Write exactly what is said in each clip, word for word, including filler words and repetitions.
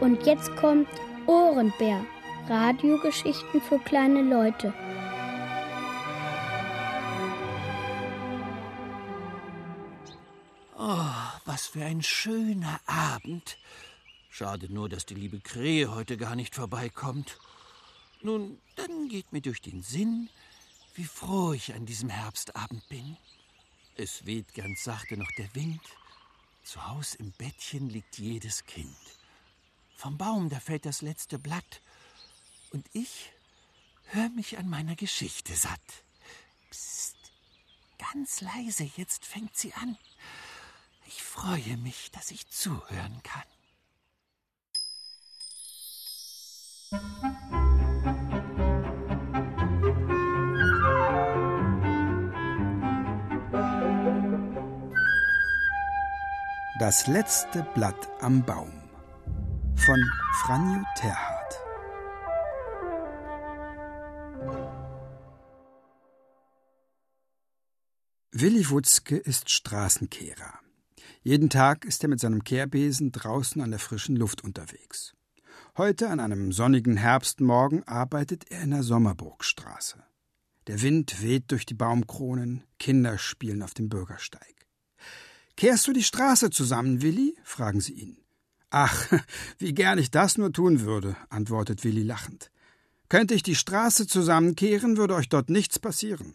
Und jetzt kommt Ohrenbär. Radiogeschichten für kleine Leute. Oh, was für ein schöner Abend. Schade nur, dass die liebe Krähe heute gar nicht vorbeikommt. Nun, dann geht mir durch den Sinn, wie froh ich an diesem Herbstabend bin. Es weht ganz sachte noch der Wind. Zu Haus im Bettchen liegt jedes Kind. Vom Baum, da fällt das letzte Blatt. Und ich hör mich an meiner Geschichte satt. Psst, ganz leise, jetzt fängt sie an. Ich freue mich, dass ich zuhören kann. Das letzte Blatt am Baum von Franjo Terhardt. Willi Wutzke ist Straßenkehrer. Jeden Tag ist er mit seinem Kehrbesen draußen an der frischen Luft unterwegs. Heute, an einem sonnigen Herbstmorgen, arbeitet er in der Sommerburgstraße. Der Wind weht durch die Baumkronen, Kinder spielen auf dem Bürgersteig. »Kehrst du die Straße zusammen, Willi?« fragen sie ihn. »Ach, wie gern ich das nur tun würde«, antwortet Willi lachend. »Könnte ich die Straße zusammenkehren, würde euch dort nichts passieren.«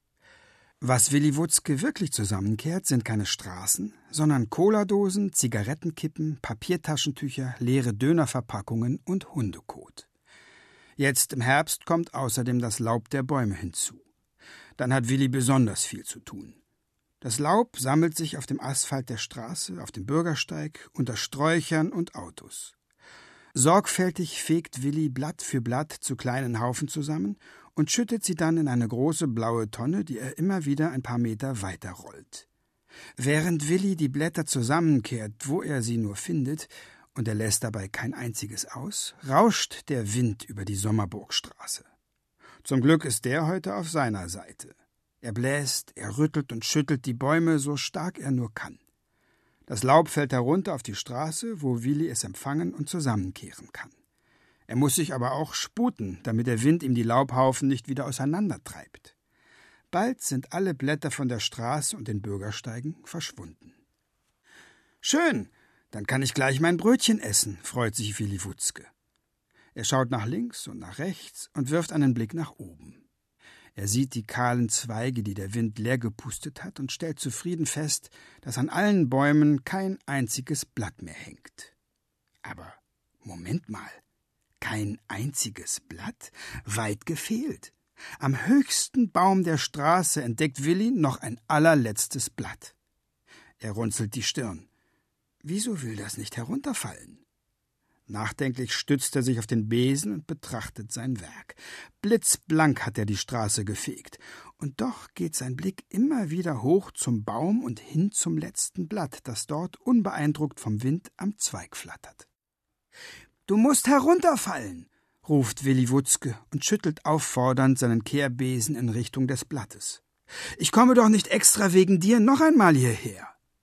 Was Willi Wutzke wirklich zusammenkehrt, sind keine Straßen, sondern Coladosen, Zigarettenkippen, Papiertaschentücher, leere Dönerverpackungen und Hundekot. Jetzt im Herbst kommt außerdem das Laub der Bäume hinzu. Dann hat Willi besonders viel zu tun. Das Laub sammelt sich auf dem Asphalt der Straße, auf dem Bürgersteig, unter Sträuchern und Autos. Sorgfältig fegt Willi Blatt für Blatt zu kleinen Haufen zusammen und schüttet sie dann in eine große blaue Tonne, die er immer wieder ein paar Meter weiter rollt. Während Willi die Blätter zusammenkehrt, wo er sie nur findet, und er lässt dabei kein einziges aus, rauscht der Wind über die Sommerburgstraße. Zum Glück ist der heute auf seiner Seite. Er bläst, er rüttelt und schüttelt die Bäume, so stark er nur kann. Das Laub fällt herunter auf die Straße, wo Willi es empfangen und zusammenkehren kann. Er muss sich aber auch sputen, damit der Wind ihm die Laubhaufen nicht wieder auseinandertreibt. Bald sind alle Blätter von der Straße und den Bürgersteigen verschwunden. »Schön, dann kann ich gleich mein Brötchen essen«, freut sich Willi Wutzke. Er schaut nach links und nach rechts und wirft einen Blick nach oben. Er sieht die kahlen Zweige, die der Wind leer gepustet hat, und stellt zufrieden fest, dass an allen Bäumen kein einziges Blatt mehr hängt. Aber Moment mal, kein einziges Blatt? Weit gefehlt. Am höchsten Baum der Straße entdeckt Willi noch ein allerletztes Blatt. Er runzelt die Stirn. Wieso will das nicht herunterfallen? Nachdenklich stützt er sich auf den Besen und betrachtet sein Werk. Blitzblank hat er die Straße gefegt. Und doch geht sein Blick immer wieder hoch zum Baum und hin zum letzten Blatt, das dort unbeeindruckt vom Wind am Zweig flattert. »Du musst herunterfallen«, ruft Willi Wutzke und schüttelt auffordernd seinen Kehrbesen in Richtung des Blattes. »Ich komme doch nicht extra wegen dir noch einmal hierher.«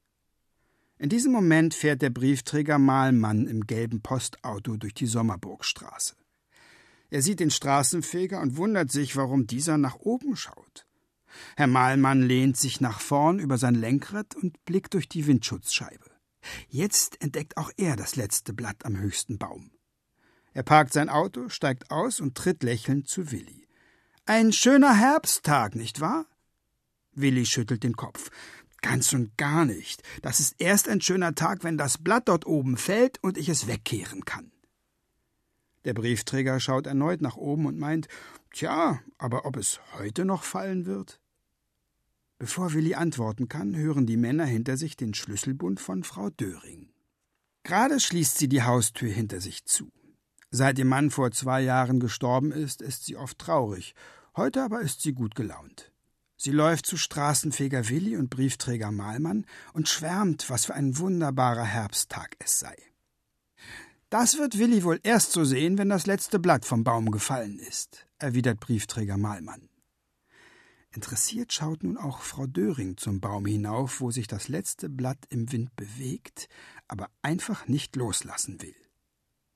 In diesem Moment fährt der Briefträger Mahlmann im gelben Postauto durch die Sommerburgstraße. Er sieht den Straßenfeger und wundert sich, warum dieser nach oben schaut. Herr Mahlmann lehnt sich nach vorn über sein Lenkrad und blickt durch die Windschutzscheibe. Jetzt entdeckt auch er das letzte Blatt am höchsten Baum. Er parkt sein Auto, steigt aus und tritt lächelnd zu Willi. »Ein schöner Herbsttag, nicht wahr?« Willi schüttelt den Kopf. »Ganz und gar nicht. Das ist erst ein schöner Tag, wenn das Blatt dort oben fällt und ich es wegkehren kann.« Der Briefträger schaut erneut nach oben und meint, »Tja, aber ob es heute noch fallen wird?« Bevor Willi antworten kann, hören die Männer hinter sich den Schlüsselbund von Frau Döring. Gerade schließt sie die Haustür hinter sich zu. Seit ihr Mann vor zwei Jahren gestorben ist, ist sie oft traurig. Heute aber ist sie gut gelaunt. Sie läuft zu Straßenfeger Willi und Briefträger Mahlmann und schwärmt, was für ein wunderbarer Herbsttag es sei. »Das wird Willi wohl erst so sehen, wenn das letzte Blatt vom Baum gefallen ist«, erwidert Briefträger Mahlmann. Interessiert schaut nun auch Frau Döring zum Baum hinauf, wo sich das letzte Blatt im Wind bewegt, aber einfach nicht loslassen will.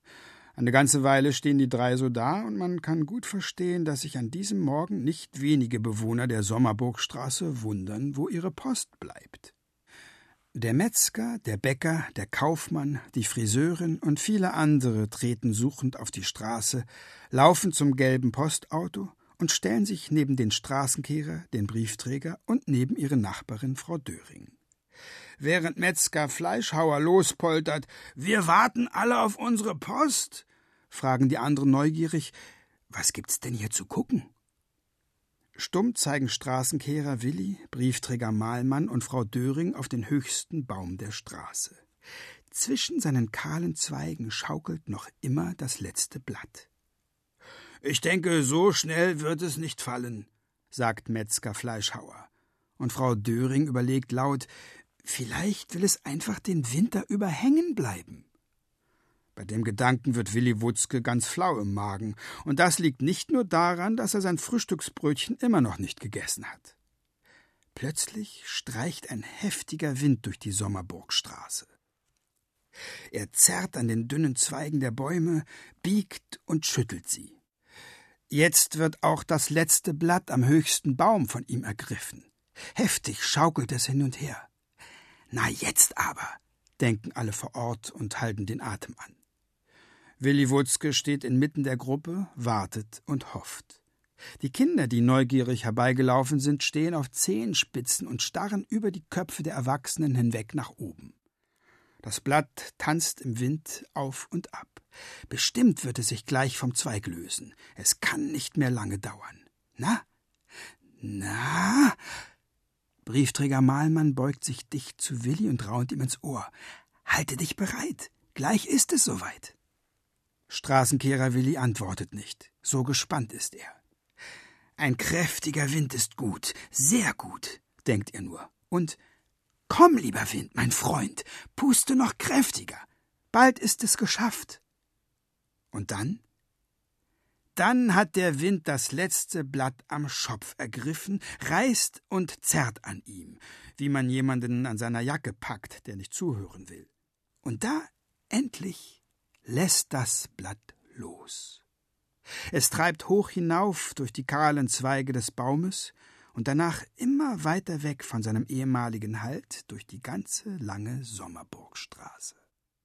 Eine ganze Weile stehen die drei so da, und man kann gut verstehen, dass sich an diesem Morgen nicht wenige Bewohner der Sommerburgstraße wundern, wo ihre Post bleibt. Der Metzger, der Bäcker, der Kaufmann, die Friseurin und viele andere treten suchend auf die Straße, laufen zum gelben Postauto und stellen sich neben den Straßenkehrer, den Briefträger und neben ihre Nachbarin Frau Döring. Während Metzger Fleischhauer lospoltert, »Wir warten alle auf unsere Post«, fragen die anderen neugierig, »Was gibt's denn hier zu gucken?« Stumm zeigen Straßenkehrer Willi, Briefträger Mahlmann und Frau Döring auf den höchsten Baum der Straße. Zwischen seinen kahlen Zweigen schaukelt noch immer das letzte Blatt. »Ich denke, so schnell wird es nicht fallen«, sagt Metzger Fleischhauer. Und Frau Döring überlegt laut, »Vielleicht will es einfach den Winter über hängen bleiben.« Bei dem Gedanken wird Willi Wutzke ganz flau im Magen, und das liegt nicht nur daran, dass er sein Frühstücksbrötchen immer noch nicht gegessen hat. Plötzlich streicht ein heftiger Wind durch die Sommerburgstraße. Er zerrt an den dünnen Zweigen der Bäume, biegt und schüttelt sie. Jetzt wird auch das letzte Blatt am höchsten Baum von ihm ergriffen. Heftig schaukelt es hin und her. »Na jetzt aber«, denken alle vor Ort und halten den Atem an. Willi Wutzke steht inmitten der Gruppe, wartet und hofft. Die Kinder, die neugierig herbeigelaufen sind, stehen auf Zehenspitzen und starren über die Köpfe der Erwachsenen hinweg nach oben. Das Blatt tanzt im Wind auf und ab. Bestimmt wird es sich gleich vom Zweig lösen. Es kann nicht mehr lange dauern. Na? Na? Briefträger Mahlmann beugt sich dicht zu Willi und raunt ihm ins Ohr. »Halte dich bereit, gleich ist es soweit.« Straßenkehrer Willi antwortet nicht, so gespannt ist er. »Ein kräftiger Wind ist gut, sehr gut«, denkt er nur. Und »Komm, lieber Wind, mein Freund, puste noch kräftiger, bald ist es geschafft.« Und dann? Dann hat der Wind das letzte Blatt am Schopf ergriffen, reißt und zerrt an ihm, wie man jemanden an seiner Jacke packt, der nicht zuhören will. Und da, endlich, lässt das Blatt los. Es treibt hoch hinauf durch die kahlen Zweige des Baumes und danach immer weiter weg von seinem ehemaligen Halt durch die ganze lange Sommerburgstraße.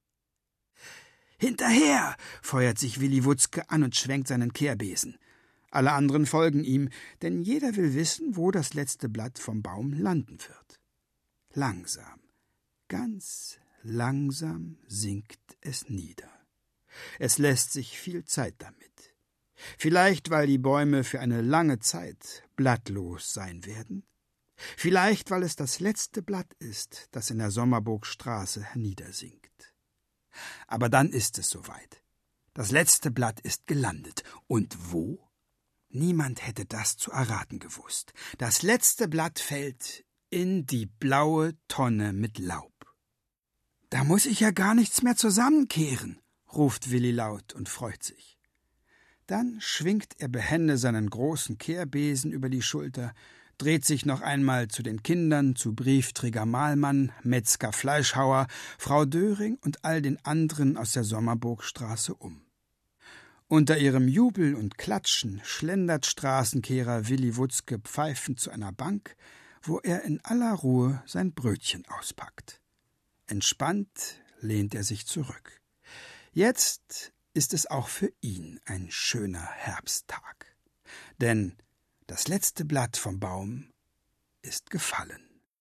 »Hinterher«, feuert sich Willi Wutzke an und schwenkt seinen Kehrbesen. Alle anderen folgen ihm, denn jeder will wissen, wo das letzte Blatt vom Baum landen wird. Langsam, ganz langsam sinkt es nieder. Es lässt sich viel Zeit damit. Vielleicht, weil die Bäume für eine lange Zeit blattlos sein werden. Vielleicht, weil es das letzte Blatt ist, das in der Sommerburgstraße herniedersinkt. Aber dann ist es soweit. Das letzte Blatt ist gelandet. Und wo? Niemand hätte das zu erraten gewusst. Das letzte Blatt fällt in die blaue Tonne mit Laub. »Da muss ich ja gar nichts mehr zusammenkehren«, ruft Willi laut und freut sich. Dann schwingt er behende seinen großen Kehrbesen über die Schulter, dreht sich noch einmal zu den Kindern, zu Briefträger Mahlmann, Metzger Fleischhauer, Frau Döring und all den anderen aus der Sommerburgstraße um. Unter ihrem Jubel und Klatschen schlendert Straßenkehrer Willi Wutzke pfeifend zu einer Bank, wo er in aller Ruhe sein Brötchen auspackt. Entspannt lehnt er sich zurück. Jetzt ist es auch für ihn ein schöner Herbsttag. Denn das letzte Blatt vom Baum ist gefallen.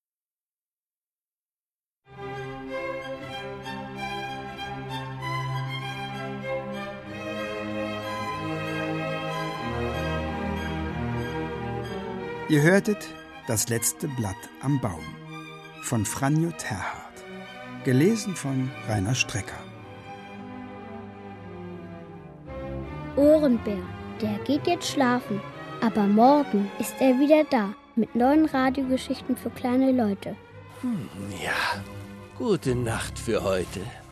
Ihr hörtet Das letzte Blatt am Baum von Franjo Terhardt, gelesen von Rainer Strecker. Ohrenbär, der geht jetzt schlafen. Aber morgen ist er wieder da, mit neuen Radiogeschichten für kleine Leute. Hm, ja, gute Nacht für heute.